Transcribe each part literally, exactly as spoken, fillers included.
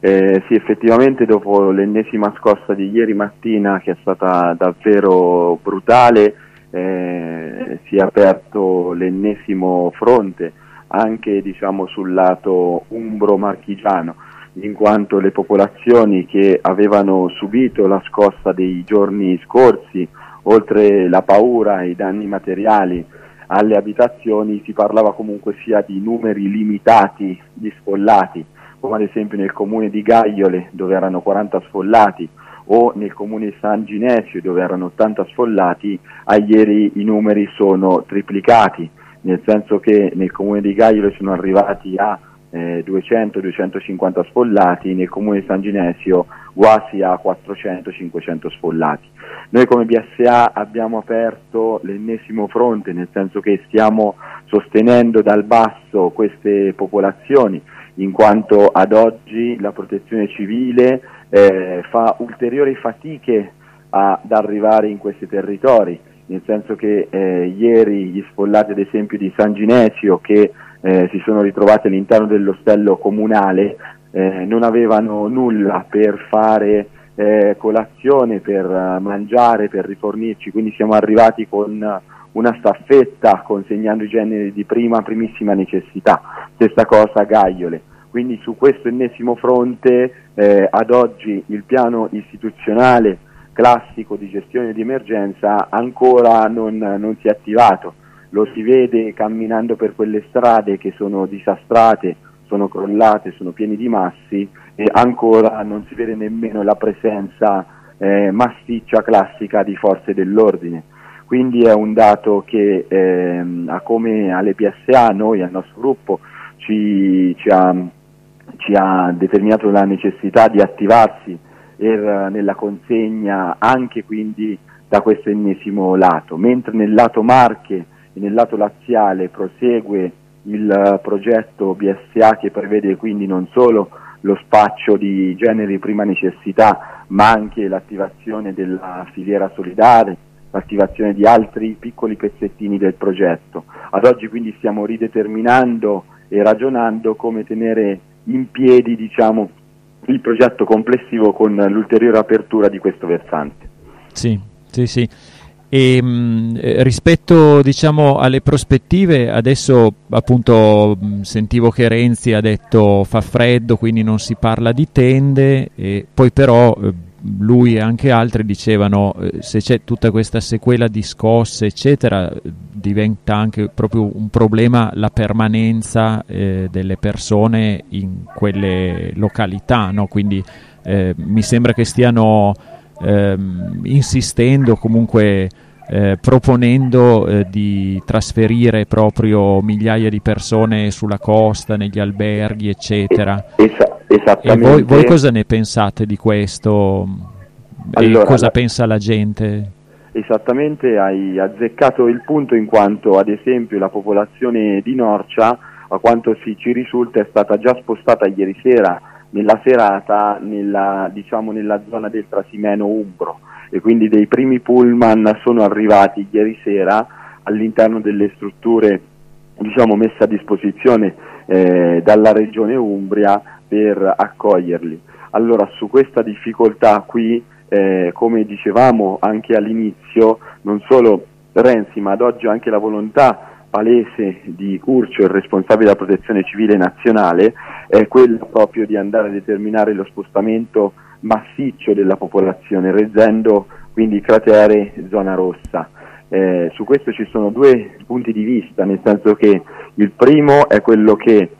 Eh, sì, effettivamente dopo l'ennesima scossa di ieri mattina, che è stata davvero brutale, eh, si è aperto l'ennesimo fronte anche, diciamo, sul lato umbro-marchigiano, in quanto le popolazioni che avevano subito la scossa dei giorni scorsi, oltre la paura e i danni materiali alle abitazioni, si parlava comunque sia di numeri limitati di sfollati, come ad esempio nel comune di Gaiole, dove erano quaranta sfollati, o nel comune di San Ginesio, dove erano ottanta sfollati. A ieri i numeri sono triplicati, nel senso che nel comune di Gaiole sono arrivati a eh, duecento duecentocinquanta sfollati, nel comune di San Ginesio quasi a quattrocento cinquecento sfollati. Noi come B S A abbiamo aperto l'ennesimo fronte, nel senso che stiamo sostenendo dal basso queste popolazioni, in quanto ad oggi la protezione civile eh, fa ulteriori fatiche ad arrivare in questi territori, nel senso che eh, ieri gli sfollati ad esempio di San Ginesio, che eh, si sono ritrovati all'interno dell'ostello comunale, eh, non avevano nulla per fare eh, colazione, per uh, mangiare, per rifornirci, quindi siamo arrivati con una staffetta consegnando i generi di prima, primissima necessità. Stessa cosa a Gaiole. Quindi su questo ennesimo fronte eh, ad oggi il piano istituzionale classico di gestione di emergenza ancora non, non si è attivato. Lo si vede camminando per quelle strade che sono disastrate, sono crollate, sono pieni di massi, e ancora non si vede nemmeno la presenza eh, massiccia classica di forze dell'ordine. Quindi è un dato che eh, a come alle B S A, noi, al nostro gruppo, ci, ci, ha, ci ha determinato la necessità di attivarsi per, nella consegna anche quindi da questo ennesimo lato, mentre nel lato Marche e nel lato laziale prosegue il progetto B S A, che prevede quindi non solo lo spaccio di generi di prima necessità, ma anche l'attivazione della filiera solidale, l'attivazione di altri piccoli pezzettini del progetto. Ad oggi quindi stiamo rideterminando e ragionando come tenere in piedi, diciamo, il progetto complessivo con l'ulteriore apertura di questo versante. Sì, sì, sì. E mh, rispetto, diciamo, alle prospettive, adesso appunto mh, sentivo che Renzi ha detto fa freddo, quindi non si parla di tende, e poi però eh, lui e anche altri dicevano eh, se c'è tutta questa sequela di scosse eccetera, diventa anche proprio un problema la permanenza eh, delle persone in quelle località, no? Quindi eh, mi sembra che stiano ehm, insistendo, comunque eh, proponendo eh, di trasferire proprio migliaia di persone sulla costa, negli alberghi eccetera. Esa- esattamente. E voi, voi cosa ne pensate di questo? Allora, e cosa la... pensa la gente? Esattamente, hai azzeccato il punto, in quanto ad esempio la popolazione di Norcia, a quanto si ci risulta, è stata già spostata ieri sera nella serata nella, diciamo, nella zona del Trasimeno Umbro, e quindi dei primi pullman sono arrivati ieri sera all'interno delle strutture, diciamo, messe a disposizione eh, dalla regione Umbria per accoglierli. Allora, su questa difficoltà qui, Eh, come dicevamo anche all'inizio, non solo Renzi, ma ad oggi anche la volontà palese di Curcio, il responsabile della protezione civile nazionale, è quella proprio di andare a determinare lo spostamento massiccio della popolazione, reggendo quindi cratere zona rossa. Eh, su questo ci sono due punti di vista, nel senso che il primo è quello che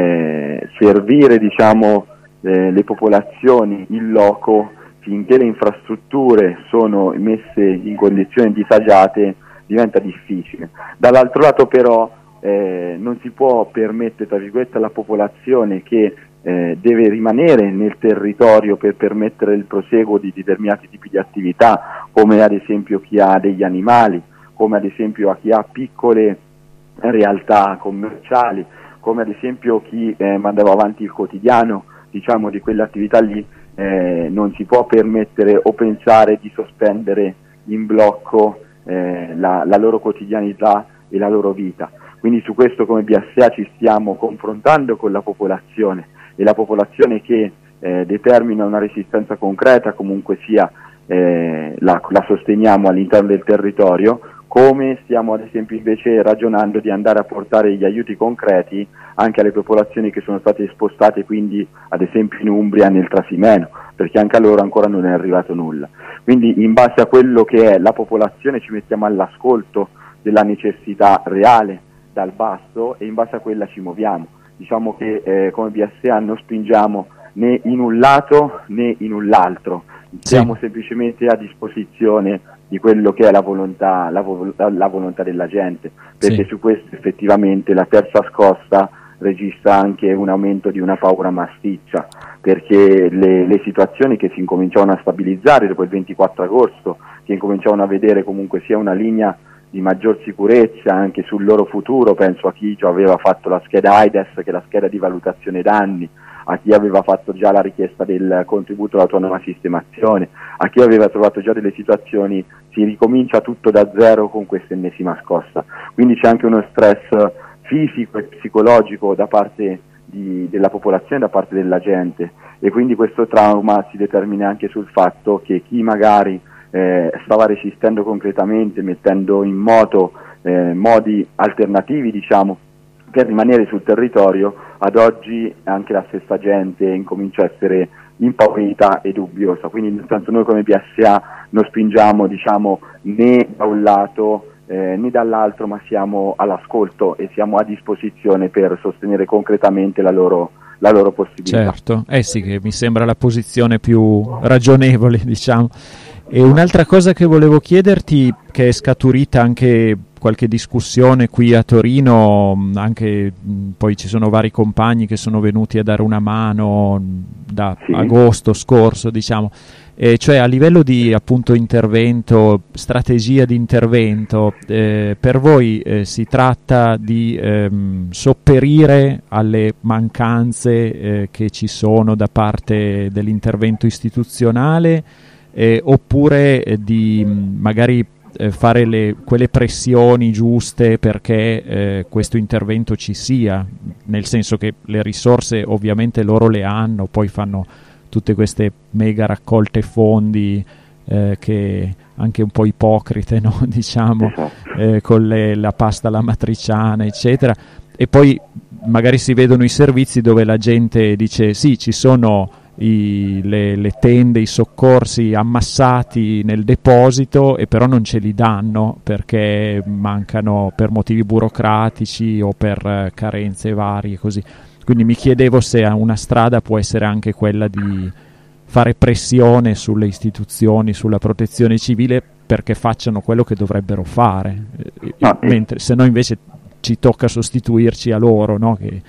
eh, servire, diciamo, eh, le popolazioni in loco finché le infrastrutture sono messe in condizioni disagiate diventa difficile. Dall'altro lato però eh, non si può permettere, tra virgolette, alla popolazione che eh, deve rimanere nel territorio per permettere il proseguo di determinati tipi di attività, come ad esempio chi ha degli animali, come ad esempio a chi ha piccole realtà commerciali, come ad esempio chi eh, mandava avanti il quotidiano, diciamo, di quelle attività lì. Eh, non si può permettere o pensare di sospendere in blocco eh, la, la loro quotidianità e la loro vita. Quindi su questo come B S A ci stiamo confrontando con la popolazione, e la popolazione che eh, determina una resistenza concreta, comunque sia eh, la, la sosteniamo all'interno del territorio, come stiamo ad esempio invece ragionando di andare a portare gli aiuti concreti anche alle popolazioni che sono state spostate, quindi ad esempio in Umbria, nel Trasimeno, perché anche a loro ancora non è arrivato nulla. Quindi in base a quello che è la popolazione ci mettiamo all'ascolto della necessità reale dal basso e in base a quella ci muoviamo. Diciamo che eh, come B S A non spingiamo né in un lato né in un l'altro, siamo sì. semplicemente a disposizione di quello che è la volontà, la, vo- la volontà della gente, perché sì. su questo effettivamente la terza scossa registra anche un aumento di una paura masticcia, perché le, le situazioni che si incominciavano a stabilizzare dopo il ventiquattro agosto, che incominciavano a vedere comunque sia una linea di maggior sicurezza anche sul loro futuro, penso a chi già aveva fatto la scheda AIDS, che è la scheda di valutazione danni, a chi aveva fatto già la richiesta del contributo all'autonoma sistemazione, a chi aveva trovato già delle situazioni, si ricomincia tutto da zero con questa ennesima scossa. Quindi c'è anche uno stress fisico e psicologico da parte di, della popolazione, da parte della gente, e quindi questo trauma si determina anche sul fatto che chi magari eh, stava resistendo concretamente, mettendo in moto eh, modi alternativi, diciamo, per rimanere sul territorio, ad oggi anche la stessa gente incomincia a essere impaurita e dubbiosa. Quindi nel senso, noi come B S A non spingiamo, diciamo, né da un lato eh, né dall'altro, ma siamo all'ascolto e siamo a disposizione per sostenere concretamente la loro, la loro possibilità. Certo, eh sì, che mi sembra la posizione più ragionevole, diciamo. E un'altra cosa che volevo chiederti, che è scaturita anche qualche discussione qui a Torino, anche poi ci sono vari compagni che sono venuti a dare una mano da sì. agosto scorso, diciamo, e cioè a livello di appunto intervento, strategia di intervento, eh, per voi eh, si tratta di ehm, sopperire alle mancanze eh, che ci sono da parte dell'intervento istituzionale, eh, oppure eh, di magari eh, fare le, quelle pressioni giuste perché eh, questo intervento ci sia, nel senso che le risorse ovviamente loro le hanno, poi fanno tutte queste mega raccolte fondi eh, che anche un po' ipocrite, no? diciamo, eh, con le, la pasta alla matriciana, eccetera, e poi magari si vedono i servizi dove la gente dice sì, ci sono I, le, le tende, i soccorsi ammassati nel deposito, e però non ce li danno perché mancano per motivi burocratici o per eh, carenze varie, così. Quindi mi chiedevo se una strada può essere anche quella di fare pressione sulle istituzioni, sulla protezione civile, perché facciano quello che dovrebbero fare, ah, mentre se no invece ci tocca sostituirci a loro, no? Che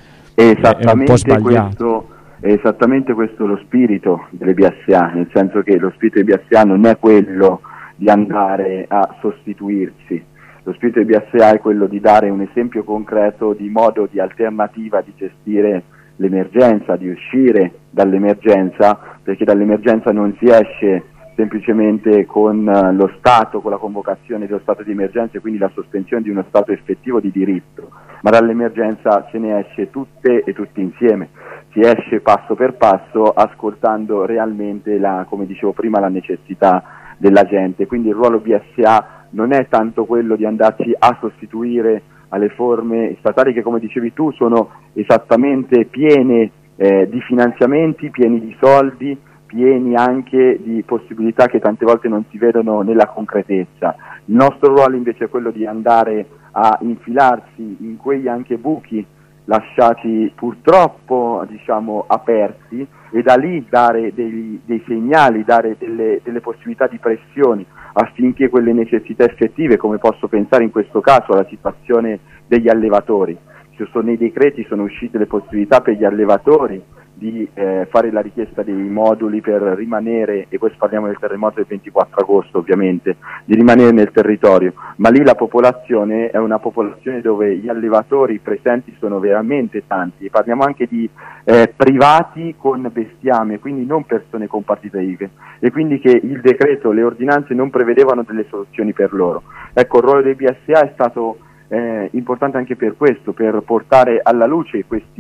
è un po' sbagliato. Questo... È esattamente questo lo spirito delle B S A, nel senso che lo spirito di B S A non è quello di andare a sostituirsi, lo spirito di B S A è quello di dare un esempio concreto di modo, di alternativa di gestire l'emergenza, di uscire dall'emergenza, perché dall'emergenza non si esce semplicemente con lo Stato, con la convocazione dello stato di emergenza e quindi la sospensione di uno stato effettivo di diritto, ma dall'emergenza se ne esce tutte e tutti insieme. Si esce passo per passo ascoltando realmente, la, come dicevo prima, la necessità della gente. Quindi il ruolo B S A non è tanto quello di andarci a sostituire alle forme statali che, come dicevi tu, sono esattamente piene eh, di finanziamenti, pieni di soldi, pieni anche di possibilità che tante volte non si vedono nella concretezza. Il nostro ruolo invece è quello di andare a infilarsi in quegli anche buchi lasciati purtroppo, diciamo, aperti, e da lì dare dei, dei segnali, dare delle, delle possibilità di pressioni affinché quelle necessità effettive, come posso pensare in questo caso alla situazione degli allevatori, ci sono nei decreti, sono uscite le possibilità per gli allevatori di eh, fare la richiesta dei moduli per rimanere, e questo parliamo del terremoto del ventiquattro agosto ovviamente, di rimanere nel territorio, ma lì la popolazione è una popolazione dove gli allevatori presenti sono veramente tanti, parliamo anche di eh, privati con bestiame, quindi non persone con partite I V A, e quindi che il decreto, le ordinanze non prevedevano delle soluzioni per loro. Ecco, il ruolo dei B S A è stato Eh, importante anche per questo, per portare alla luce questi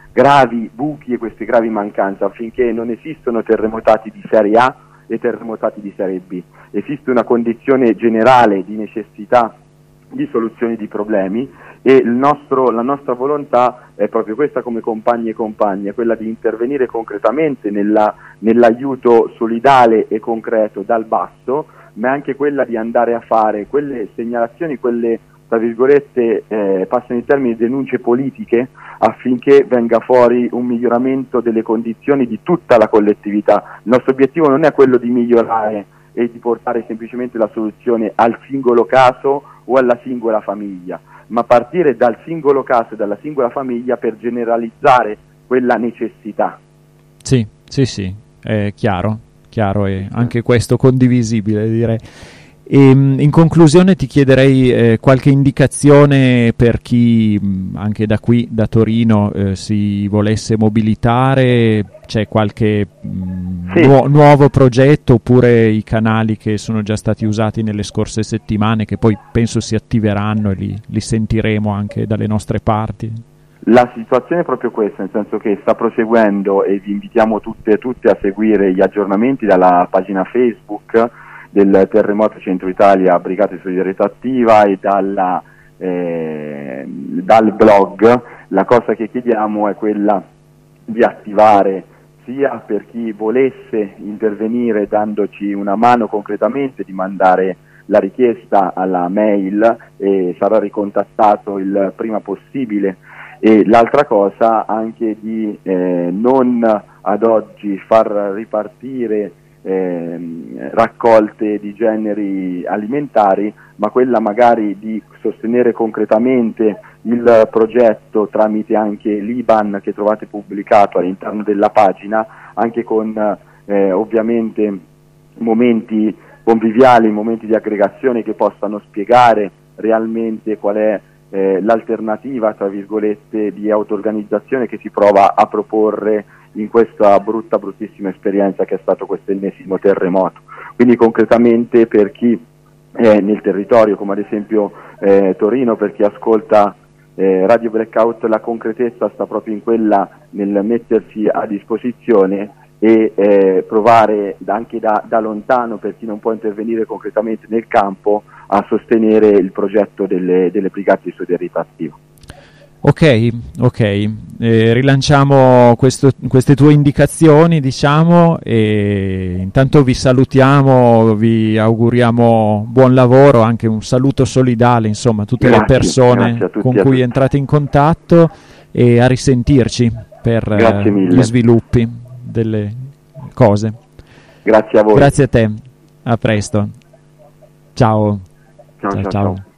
gravi buchi e queste gravi mancanze, affinché non esistono terremotati di serie A e terremotati di serie B. Esiste una condizione generale di necessità di soluzioni di problemi, e il nostro, la nostra volontà è proprio questa come compagni e compagne, quella di intervenire concretamente nella, nell'aiuto solidale e concreto dal basso, ma anche quella di andare a fare quelle segnalazioni, quelle tra virgolette, eh, passano in termini di denunce politiche, affinché venga fuori un miglioramento delle condizioni di tutta la collettività. Il nostro obiettivo non è quello di migliorare e di portare semplicemente la soluzione al singolo caso o alla singola famiglia, ma partire dal singolo caso e dalla singola famiglia per generalizzare quella necessità. Sì, sì, sì, è chiaro, chiaro e anche questo condivisibile, direi. E, in conclusione ti chiederei eh, qualche indicazione per chi mh, anche da qui, da Torino, eh, si volesse mobilitare. C'è qualche mh, sì. nu- nuovo progetto, oppure i canali che sono già stati usati nelle scorse settimane, che poi penso si attiveranno e li, li sentiremo anche dalle nostre parti? La situazione è proprio questa, nel senso che sta proseguendo, e vi invitiamo tutte e tutti a seguire gli aggiornamenti dalla pagina Facebook del Terremoto Centro Italia Brigate di Solidarietà Attiva e dalla, eh, dal blog. La cosa che chiediamo è quella di attivare, sia per chi volesse intervenire dandoci una mano concretamente, di mandare la richiesta alla mail e sarà ricontattato il prima possibile, e l'altra cosa anche di eh, non ad oggi far ripartire Eh, raccolte di generi alimentari, ma quella magari di sostenere concretamente il progetto tramite anche l'I B A N che trovate pubblicato all'interno della pagina, anche con eh, ovviamente momenti conviviali, momenti di aggregazione che possano spiegare realmente qual è eh, l'alternativa, tra virgolette, di auto-organizzazione che si prova a proporre in questa brutta, bruttissima esperienza che è stato questo ennesimo terremoto. Quindi concretamente per chi è nel territorio, come ad esempio eh, Torino, per chi ascolta eh, Radio Blackout, la concretezza sta proprio in quella, nel mettersi a disposizione e eh, provare anche da, da lontano, per chi non può intervenire concretamente nel campo, a sostenere il progetto delle, delle brigate di solidarietà attiva. Ok, ok, eh, rilanciamo questo, queste tue indicazioni, diciamo, e intanto vi salutiamo, vi auguriamo buon lavoro, anche un saluto solidale, insomma, a tutte grazie, le persone tutti, con cui entrate in contatto, e a risentirci per eh, gli sviluppi delle cose. Grazie a voi. Grazie a te, a presto. Ciao. Ciao, ciao, ciao. ciao.